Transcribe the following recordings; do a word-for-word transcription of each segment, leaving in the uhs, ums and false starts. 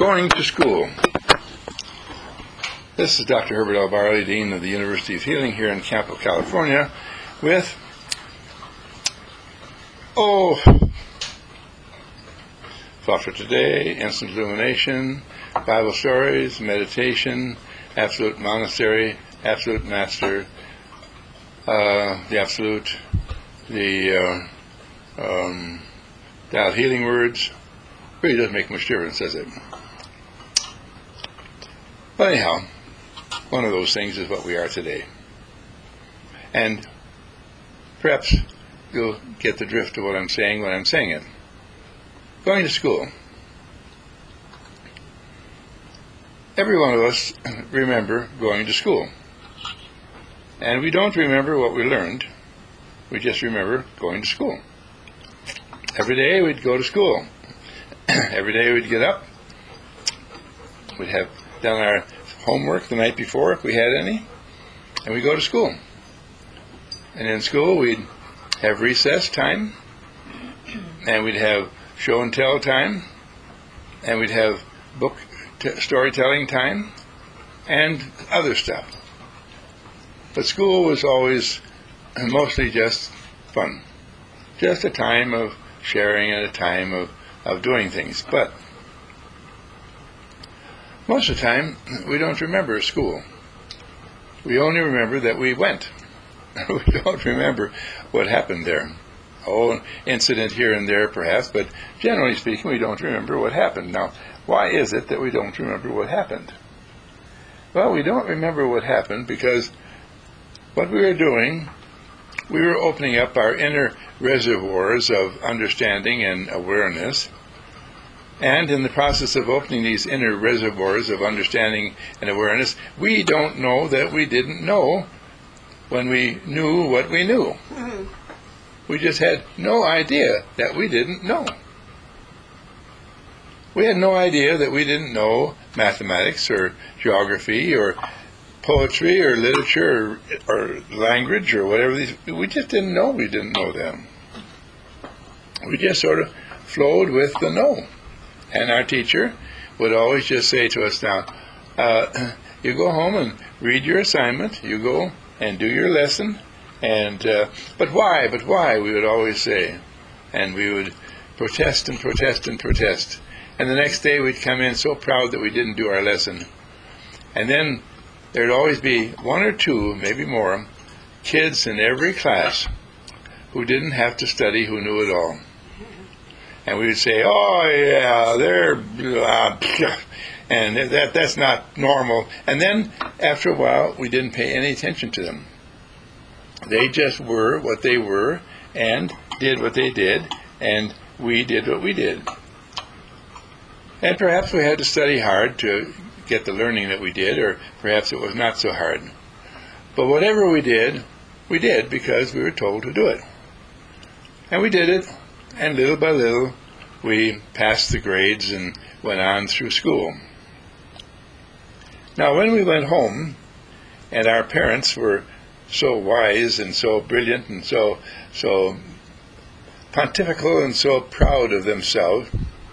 Going to school. This is Doctor Herbert L. Barley, Dean of the University of Healing here in Campo, California, with, oh, thought for today, instant illumination, Bible stories, meditation, absolute monastery, absolute master, uh, the absolute, the uh, um, dialed healing words. Really doesn't make much difference, does it? But anyhow, one of those things is what we are today. And perhaps you'll get the drift of what I'm saying when I'm saying it. Going to school. Every one of us remember going to school. And we don't remember what we learned. We just remember going to school. Every day we'd go to school. Every day we'd get up. We'd have done our homework the night before, if we had any, and we'd go to school. And in school we'd have recess time, and we'd have show and tell time, and we'd have book t- storytelling time, and other stuff. But school was always mostly just fun. Just a time of sharing and a time of, of doing things. But most of the time, we don't remember school. We only remember that we went. We don't remember what happened there. Oh, an incident here and there, perhaps, but generally speaking, we don't remember what happened. Now, why is it that we don't remember what happened? Well, we don't remember what happened because what we were doing, we were opening up our inner reservoirs of understanding and awareness. And in the process of opening these inner reservoirs of understanding and awareness, we don't know that we didn't know when we knew what we knew. Mm-hmm. We just had no idea that we didn't know. We had no idea that we didn't know mathematics or geography or poetry or literature or, or language or whatever these. We just didn't know we didn't know them. We just sort of flowed with the know. And our teacher would always just say to us, now, uh, you go home and read your assignment, you go and do your lesson, and, uh, but why, but why, we would always say. And we would protest and protest and protest. And the next day we'd come in so proud that we didn't do our lesson. And then there'd always be one or two, maybe more, kids in every class who didn't have to study, who knew it all. And we would say, oh, yeah, they're, uh, and that that's not normal. And then, after a while, we didn't pay any attention to them. They just were what they were and did what they did, and we did what we did. And perhaps we had to study hard to get the learning that we did, or perhaps it was not so hard. But whatever we did, we did because we were told to do it. And we did it. And little by little, we passed the grades and went on through school. Now, when we went home, and our parents were so wise and so brilliant and so so pontifical and so proud of themselves,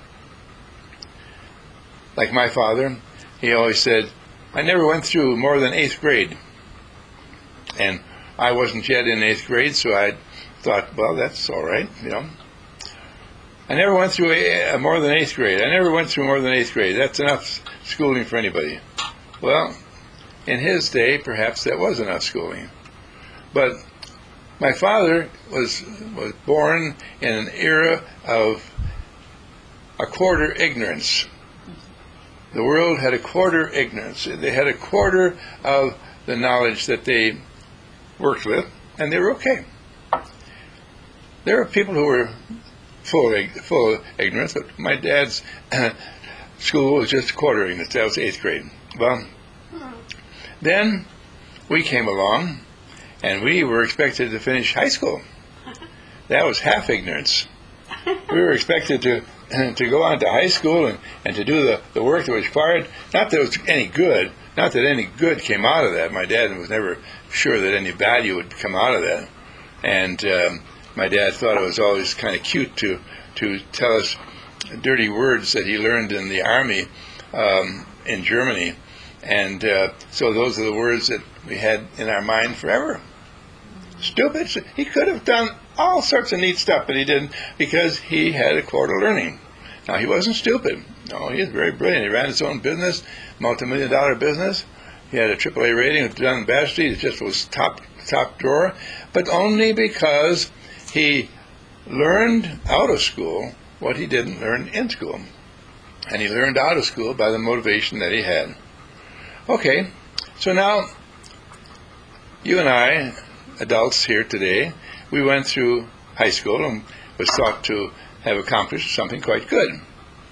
like my father, he always said, I never went through more than eighth grade. And I wasn't yet in eighth grade, so I thought, well, that's all right, you know. I never went through a, a more than eighth grade. I never went through more than eighth grade. That's enough schooling for anybody. Well, in his day, perhaps that was enough schooling. But my father was was born in an era of a quarter ignorance. The world had a quarter ignorance. They had a quarter of the knowledge that they worked with, and they were okay. There are people who were full of, full of ignorance, but my dad's uh, school was just a quarter ignorance. That was eighth grade. Well, then we came along, and we were expected to finish high school. That was half ignorance. We were expected to to go on to high school and, and to do the, the work that was required. Not that it was any good. Not that any good came out of that. My dad was never sure that any value would come out of that. And um, my dad thought it was always kind of cute to to tell us dirty words that he learned in the army um, in Germany. And uh, so those are the words that we had in our mind forever. Stupid. He could have done all sorts of neat stuff, but he didn't because he had a core to learning. Now, he wasn't stupid. No, he was very brilliant. He ran his own business, multi-million dollar business. He had a triple A rating with Dun and Bradstreet. It just was top, top drawer. But only because he learned out of school what he didn't learn in school. And he learned out of school by the motivation that he had. Okay, so now, you and I, adults here today, we went through high school and was thought to have accomplished something quite good.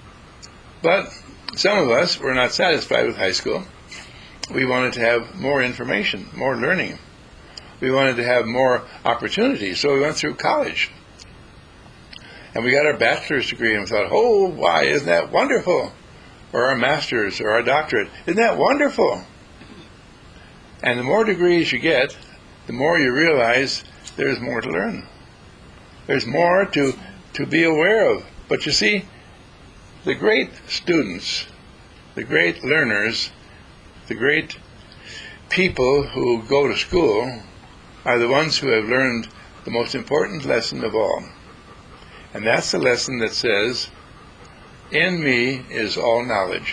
But some of us were not satisfied with high school. We wanted to have more information, more learning. We wanted to have more opportunities, so we went through college. And we got our bachelor's degree and we thought, oh, why, isn't that wonderful? Or our master's or our doctorate. Isn't that wonderful? And the more degrees you get, the more you realize there's more to learn. There's more to, to be aware of. But you see, the great students, the great learners, the great people who go to school are the ones who have learned the most important lesson of all. And that's the lesson that says, in me is all knowledge.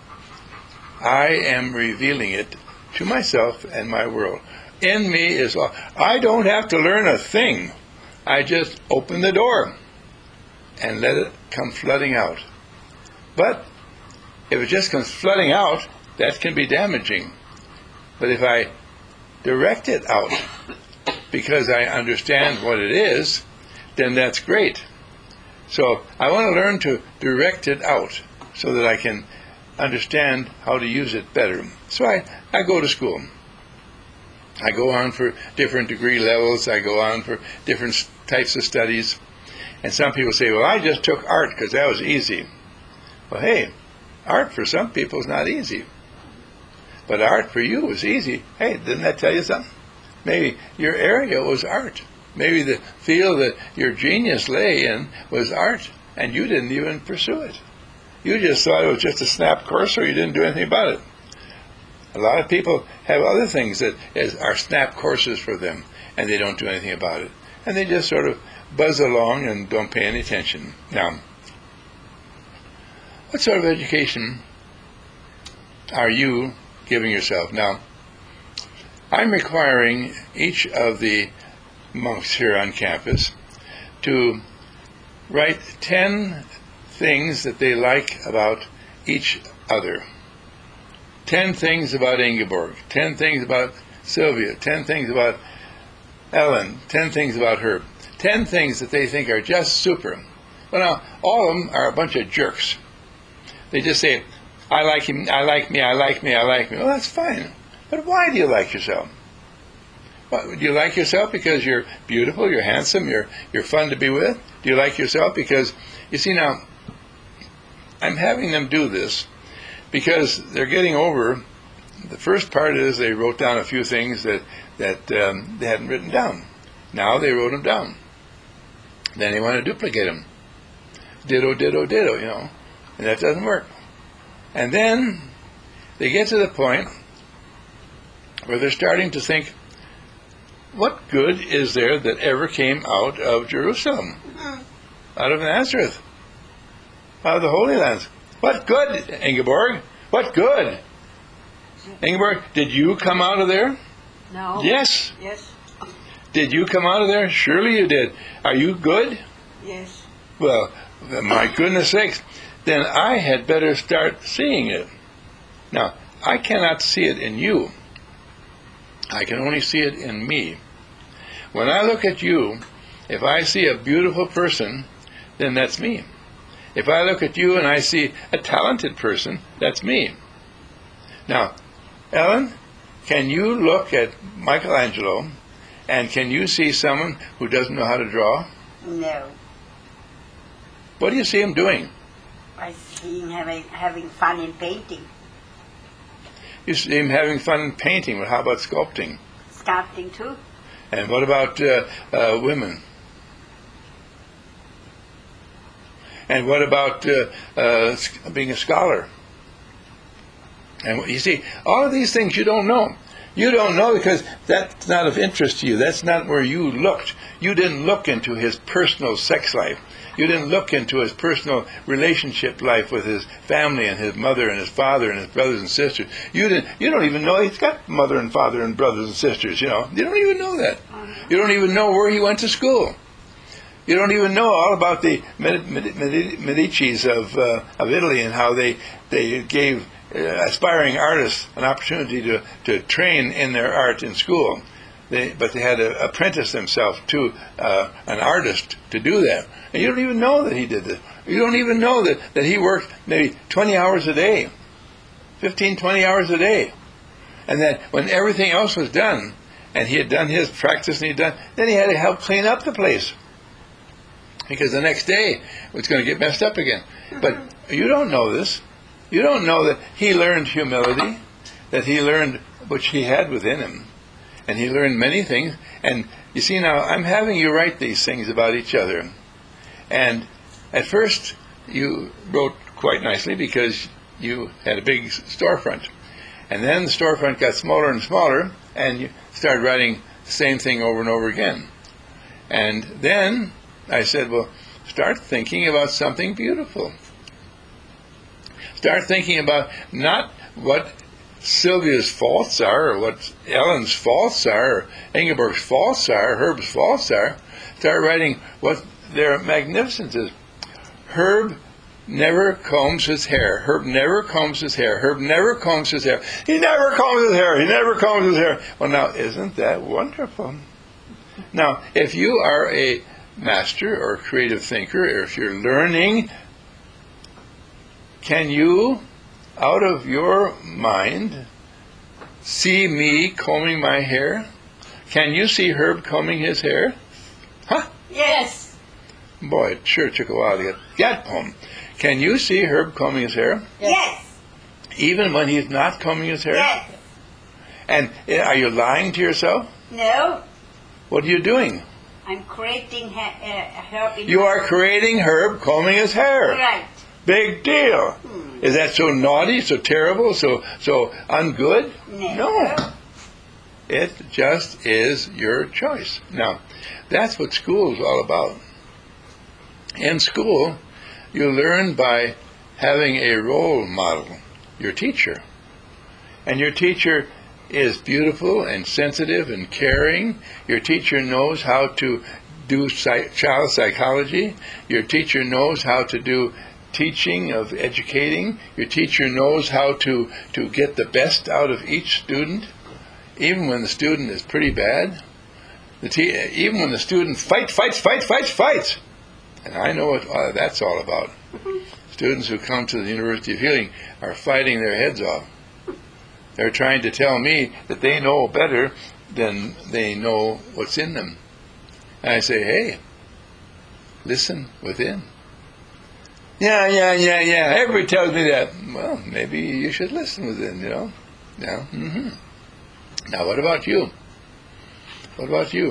I am revealing it to myself and my world. In me is all. I don't have to learn a thing. I just open the door and let it come flooding out. But if it just comes flooding out, that can be damaging. But if I direct it out because I understand what it is, then that's great. So I want to learn to direct it out so that I can understand how to use it better. So I, I go to school. I go on for different degree levels. I go on for different types of studies. And some people say, well, I just took art because that was easy. Well, hey, art for some people is not easy. But art for you was easy. Hey, didn't that tell you something? Maybe your area was art. Maybe the field that your genius lay in was art, and you didn't even pursue it. You just thought it was just a snap course, or you didn't do anything about it. A lot of people have other things that is, are snap courses for them, and they don't do anything about it. And they just sort of buzz along and don't pay any attention. Now, what sort of education are you giving yourself? Now, I'm requiring each of the monks here on campus to write ten things that they like about each other. Ten things about Ingeborg, ten things about Sylvia, ten things about Ellen, ten things about her, ten things that they think are just super. Well, now, all of them are a bunch of jerks. They just say, I like him, I like me, I like me, I like me. Well, that's fine. But why do you like yourself? Well, do you like yourself because you're beautiful, you're handsome, you're you're fun to be with? Do you like yourself because, you see now, I'm having them do this because they're getting over, the first part is they wrote down a few things that, that um, they hadn't written down. Now they wrote them down. Then they want to duplicate them. Ditto, ditto, ditto, you know. And that doesn't work. And then they get to the point where they're starting to think, what good is there that ever came out of Jerusalem? Out of Nazareth? Out of the Holy Lands? What good, Ingeborg? What good? Ingeborg, did you come out of there? No. Yes. Yes. Did you come out of there? Surely you did. Are you good? Yes. Well, my goodness sakes, then I had better start seeing it. Now, I cannot see it in you. I can only see it in me. When I look at you, if I see a beautiful person, then that's me. If I look at you and I see a talented person, that's me. Now, Ellen, can you look at Michelangelo and can you see someone who doesn't know how to draw? No. What do you see him doing? I see him having, having fun in painting. You see him having fun in painting. Well, how about sculpting? Sculpting too. And what about uh, uh, women? And what about uh, uh, being a scholar? And you see, all of these things you don't know. You don't know because that's not of interest to you. That's not where you looked. You didn't look into his personal sex life. You didn't look into his personal relationship life with his family and his mother and his father and his brothers and sisters. You didn't. You don't even know he's got mother and father and brothers and sisters. You know. You don't even know that. You don't even know where he went to school. You don't even know all about the Med- Med- Med- Medicis of uh, of Italy and how they they gave uh, aspiring artists an opportunity to, to train in their art in school. They, but they had to apprentice themselves to uh, an artist to do that. And you don't even know that he did this. You don't even know that, that he worked maybe twenty hours a day, fifteen, twenty hours a day. And that when everything else was done, and he had done his practice and he had done, then he had to help clean up the place. Because the next day it was going to get messed up again. But you don't know this. You don't know that he learned humility, that he learned which he had within him. And he learned many things. And you see now, I'm having you write these things about each other. And at first, you wrote quite nicely because you had a big storefront. And then the storefront got smaller and smaller, and you started writing the same thing over and over again. And then I said, well, start thinking about something beautiful. Start thinking about not what Sylvia's faults are, or what Ellen's faults are, or Ingeborg's faults are, or Herb's faults are. Start writing what their magnificence is. Herb never combs his hair. Herb never combs his hair. Herb never combs his hair. He never combs his hair. He never combs his hair. Well, now, isn't that wonderful? Now, if you are a master or a creative thinker, or if you're learning, can you, out of your mind, see me combing my hair? Can you see Herb combing his hair? Huh? Yes. Boy, it sure took a while to get that poem. Can you see Herb combing his hair? Yes. Even when he's not combing his hair? Yes. And uh, are you lying to yourself? No. What are you doing? I'm creating ha- uh, Herb in You are creating Herb combing his hair. Right. Big deal. Hmm. Is that so naughty, so terrible, so so ungood? No. No. It just is your choice. Now, that's what school is all about. In school, you learn by having a role model, your teacher. And your teacher is beautiful and sensitive and caring. Your teacher knows how to do psych- child psychology. Your teacher knows how to do teaching of educating. Your teacher knows how to, to get the best out of each student, even when the student is pretty bad. The te- even when the student fight, fights, fights, fights, fights. And I know what uh, that's all about. Students who come to the University of Healing are fighting their heads off. They're trying to tell me that they know better than they know what's in them. And I say, hey, listen within. Yeah, yeah, yeah, yeah. Everybody tells me that. Well, maybe you should listen within, you know. Yeah. Mm-hmm. Now, what about you? What about you?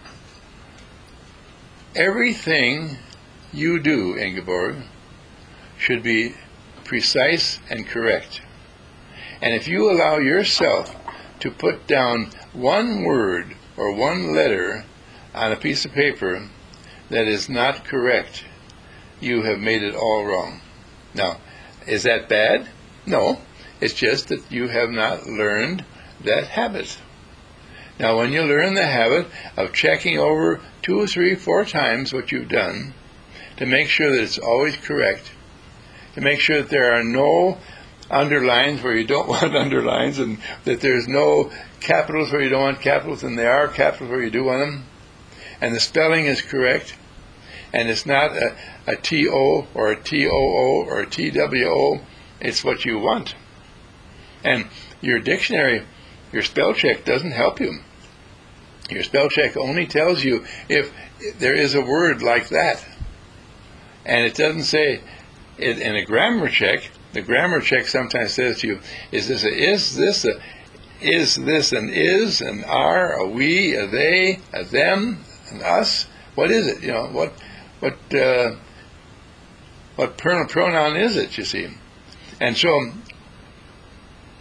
Everything you do, Ingeborg, should be precise and correct. And if you allow yourself to put down one word or one letter on a piece of paper that is not correct, you have made it all wrong. Now, is that bad? No. It's just that you have not learned that habit. Now, when you learn the habit of checking over two or three, four times what you've done to make sure that it's always correct, to make sure that there are no underlines where you don't want underlines, and that there's no capitals where you don't want capitals, and there are capitals where you do want them, and the spelling is correct, and it's not a, a T O or a T O O or a T W O, it's what you want. And your dictionary, your spell check doesn't help you. Your spell check only tells you if there is a word like that. And it doesn't say, it, in a grammar check, the grammar check sometimes says to you, is this a is this a is this an is, an are, a we, a they, a them, an us? What is it? You know, what what uh, what pronoun is it, you see? And so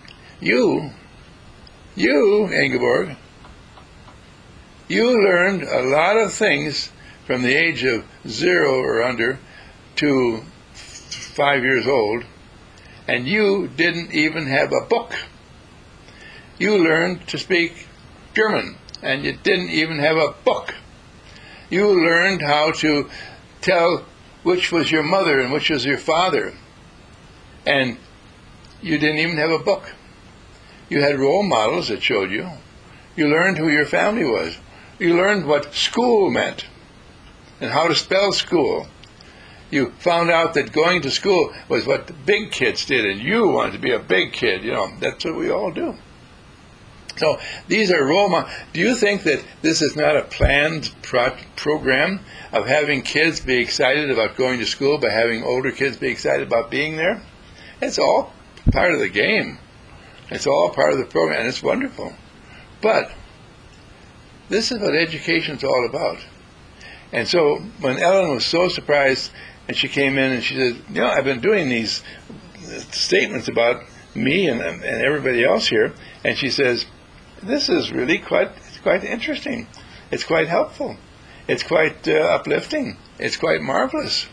You, you, Ingeborg, you learned a lot of things from the age of zero or under to five years old, and you didn't even have a book. You learned to speak German, and you didn't even have a book. You learned how to tell which was your mother and which was your father, and you didn't even have a book. You had role models that showed you. You learned who your family was. You learned what school meant and how to spell school. You found out that going to school was what the big kids did, and you wanted to be a big kid. You know, that's what we all do. So these are role models. Do you think that this is not a planned pro- program of having kids be excited about going to school by having older kids be excited about being there? It's all part of the game. It's all part of the program, and it's wonderful. But this is what education's all about. And so when Ellen was so surprised, and she came in and she said, you know, I've been doing these statements about me and, and everybody else here, and she says, this is really quite it's quite interesting. It's quite helpful. It's quite uh, uplifting. It's quite marvelous.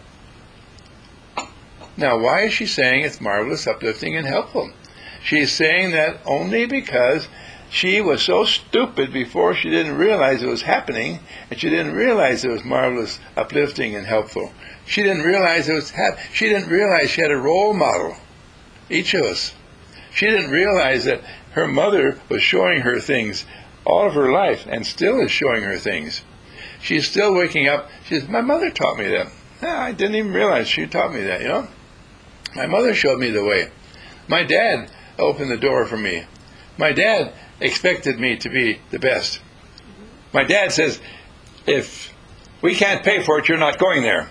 Now, why is she saying it's marvelous, uplifting, and helpful? She's saying that only because she was so stupid before she didn't realize it was happening, and she didn't realize it was marvelous, uplifting, and helpful. She didn't realize it was hap- she didn't realize she had a role model, each of us. She didn't realize that her mother was showing her things all of her life and still is showing her things. She's still waking up. She says, my mother taught me that. Ah, I didn't even realize she taught me that, you know. My mother showed me the way. My dad opened the door for me. My dad expected me to be the best. My dad says, if we can't pay for it, you're not going there.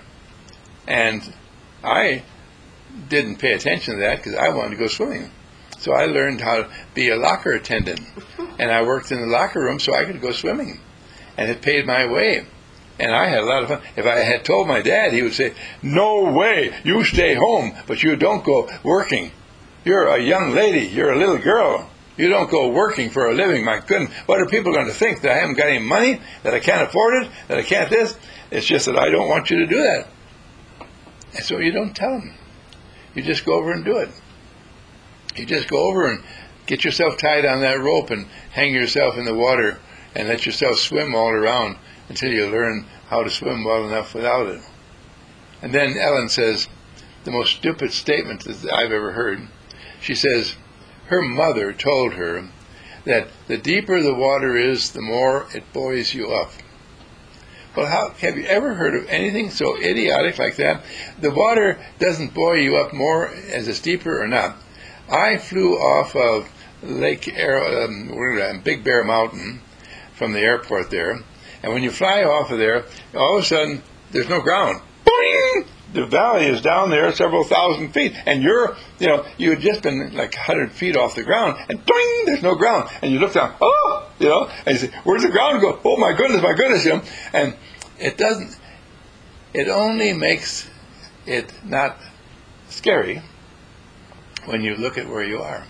And I didn't pay attention to that because I wanted to go swimming. So I learned how to be a locker attendant. And I worked in the locker room so I could go swimming. And it paid my way. And I had a lot of fun. If I had told my dad, he would say, no way, you stay home, but you don't go working. You're a young lady. You're a little girl. You don't go working for a living. My goodness, what are people going to think? That I haven't got any money? That I can't afford it? That I can't this? It's just that I don't want you to do that. And so you don't tell them. You just go over and do it. You just go over and get yourself tied on that rope and hang yourself in the water and let yourself swim all around until you learn how to swim well enough without it. And then Ellen says the most stupid statement that I've ever heard. She says her mother told her that the deeper the water is, the more it buoys you up. Well, how, have you ever heard of anything so idiotic like that? The water doesn't buoy you up more as it's deeper or not. I flew off of Lake Air, um, Big Bear Mountain from the airport there, and when you fly off of there, all of a sudden there's no ground. Boing! The valley is down there several thousand feet, and you're, you know, you had just been like a hundred feet off the ground, and doing, there's no ground, and you look down, oh, you know, and you say, where's the ground go? Oh my goodness, my goodness, you know, and it doesn't. It only makes it not scary when you look at where you are.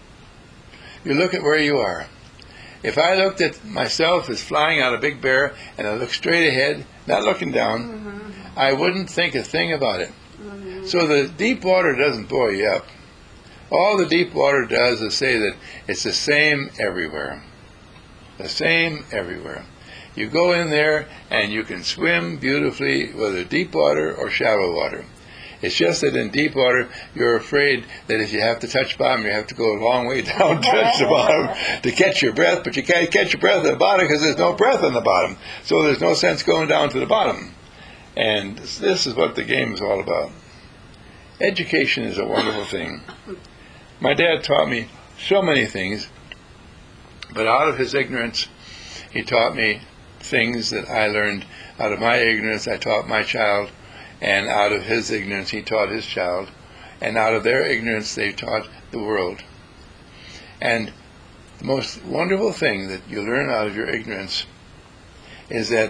You look at where you are. If I looked at myself as flying out of Big Bear and I looked straight ahead, not looking down, mm-hmm. I wouldn't think a thing about it. Mm-hmm. So the deep water doesn't buoy you up. All the deep water does is say that it's the same everywhere. The same everywhere. You go in there and you can swim beautifully, whether deep water or shallow water. It's just that in deep water, you're afraid that if you have to touch bottom, you have to go a long way down to touch the bottom to catch your breath, but you can't catch your breath at the bottom because there's no breath on the bottom. So there's no sense going down to the bottom. And this is what the game is all about. Education is a wonderful thing. My dad taught me so many things, but out of his ignorance, he taught me things that I learned. Out of my ignorance, I taught my child. And out of his ignorance, he taught his child. And out of their ignorance, they taught the world. And the most wonderful thing that you learn out of your ignorance is that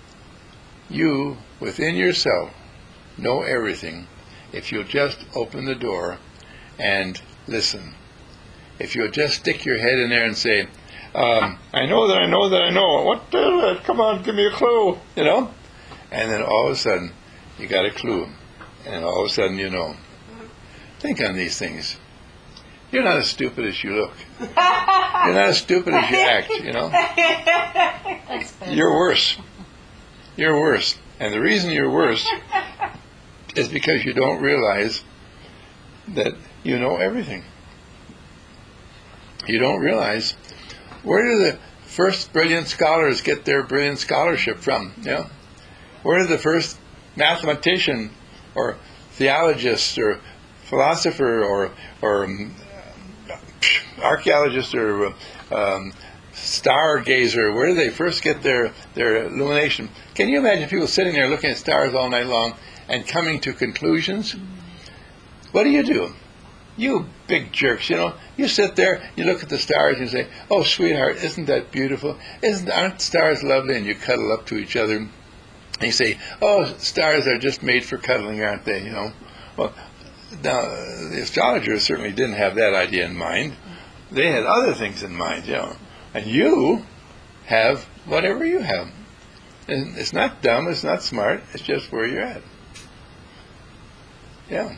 you, within yourself, know everything if you'll just open the door and listen. if you'll just stick your head in there and say, um, I know that I know that I know. What the, come on, give me a clue, you know? And then all of a sudden, you got a clue. And all of a sudden, you know. Think on these things. You're not as stupid as you look. You're not as stupid as you act, you know? You're worse. You're worse. And the reason you're worse is because you don't realize that you know everything. You don't realize, where do the first brilliant scholars get their brilliant scholarship from? You know? Where did the first mathematician or theologist or philosopher or or um, archaeologist or um, stargazer, where do they first get their, their illumination? Can you imagine people sitting there looking at stars all night long and coming to conclusions? What do you do? You big jerks, you know. You sit there, you look at the stars and you say, oh, sweetheart, isn't that beautiful? Isn't, aren't stars lovely? And you cuddle up to each other. And you say, oh, stars are just made for cuddling, aren't they? You know. Well, now, the astrologers certainly didn't have that idea in mind. They had other things in mind, you know. And you have whatever you have. And it's not dumb, it's not smart, it's just where you're at. Yeah.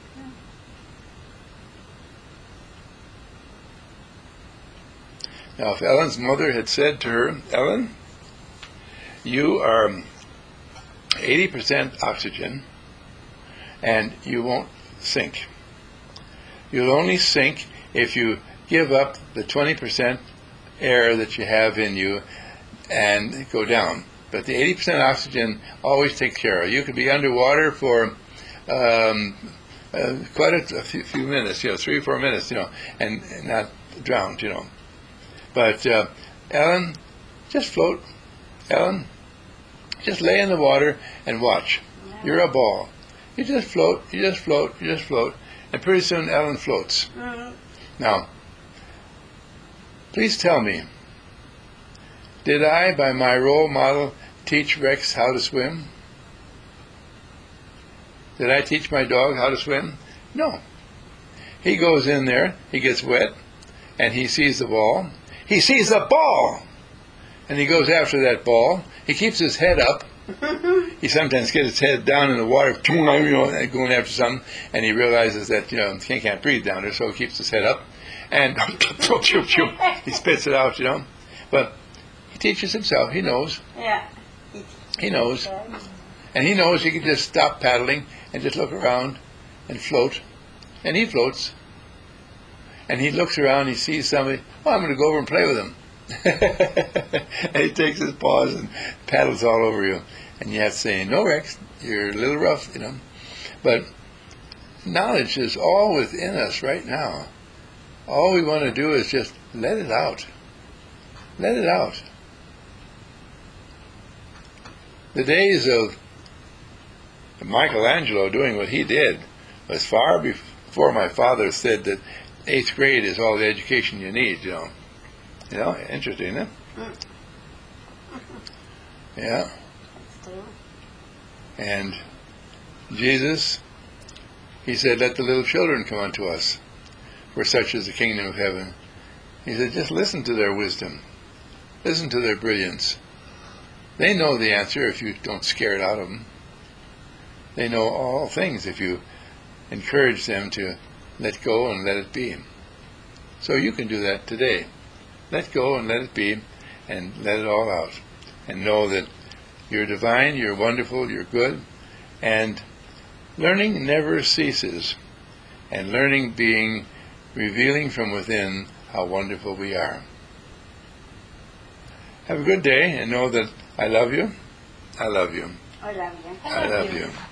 Now, if Ellen's mother had said to her, Ellen, you are eighty percent oxygen, and you won't sink. You'll only sink if you give up the twenty percent air that you have in you and go down. But the eighty percent oxygen always takes care of. You could be underwater for um, uh, quite a, a few, few minutes, you know, three or four minutes, you know, and, and not drowned, you know. But uh, Ellen, just float. Ellen, just lay in the water and watch. You're a ball. You just float, you just float, you just float, and pretty soon Ellen floats. Mm-hmm. Now, please tell me, did I, by my role model, teach Rex how to swim? Did I teach my dog how to swim? No. He goes in there, he gets wet, and he sees the ball. He sees the ball! And he goes after that ball. He keeps his head up. He sometimes gets his head down in the water, you know, going after something, and he realizes that, you know, he can't breathe down there, so he keeps his head up. And he spits it out, you know. But he teaches himself. He knows. Yeah. He knows. And he knows he can just stop paddling and just look around and float. And he floats. And he looks around, he sees somebody, oh, I'm going to go over and play with him. And he takes his paws and paddles all over you. And you have to say, no, Rex, you're a little rough, you know. But knowledge is all within us right now. All we want to do is just let it out. Let it out. The days of Michelangelo doing what he did was far before my father said that eighth grade is all the education you need, you know. You know, interesting, isn't it? Yeah. And Jesus, he said, let the little children come unto us, for such is the kingdom of heaven. He said, just listen to their wisdom. Listen to their brilliance. They know the answer if you don't scare it out of them. They know all things if you encourage them to let go and let it be. So you can do that today. Let go and let it be, and let it all out. And know that you're divine, you're wonderful, you're good, and learning never ceases. And learning being revealing from within how wonderful we are. Have a good day, and know that I love you. I love you. I love you. I love you.